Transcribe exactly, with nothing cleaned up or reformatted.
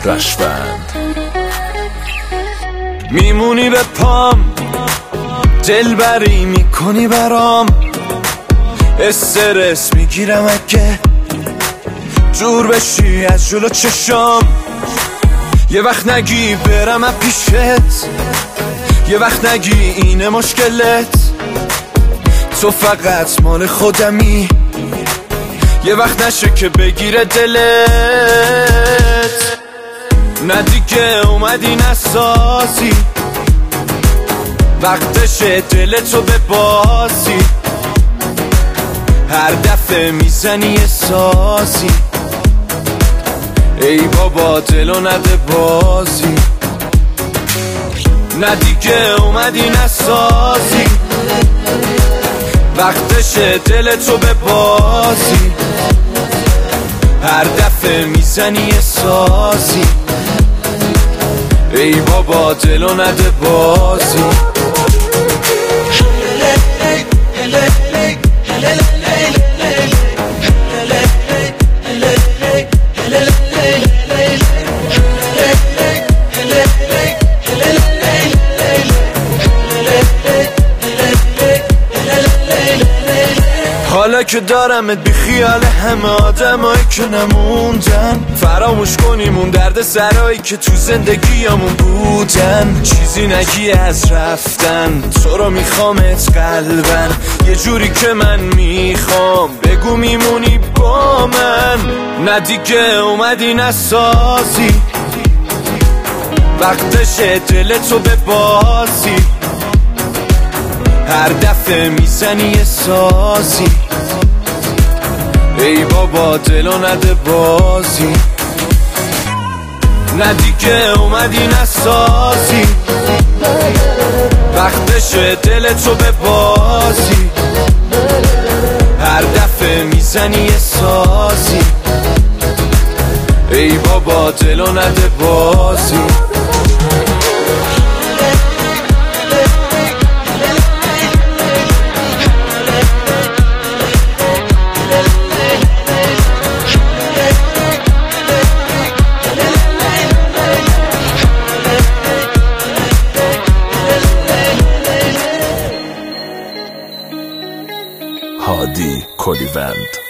رشوند. میمونی به پام، دلبری میکنی برام، استرس میگیرم اگه دور بشی از جلو چشام. یه وقت نگی برم از پیشت، یه وقت نگی اینه مشکلت، تو فقط مال خودمی، یه وقت نشه که بگیره دلت. نه دیگه اومدی نسازی، وقتشه دلتو ببازی، هر دفعه میزنی یه سازی، ای بابا دلو نده بازی. نه دیگه اومدی نسازی، وقتشه دلتو ببازی، هر دفعه میزنی یه سازی، ای بابا دلو نده بازی. حالا که دارمت بی خیال همه آدمایی که نموندن، فراموش کنیم اون درد سرایی که تو زندگیامون بودن. چیزی نگی از رفتن، تو رو میخوامت قلبن، یه جوری که من میخوام بگو میمونی با من. نه دیگه اومدی نسازی، وقتشه دلتو ببازی، هر دفعه میزنی یه سازی، ای بابا دلو نده بازی. نه دیگه اومدی نسازی، وقتشه دلتو ببازی، هر دفعه میزنی یه سازی، ای بابا دلو نده بازی. هادی کلیوند.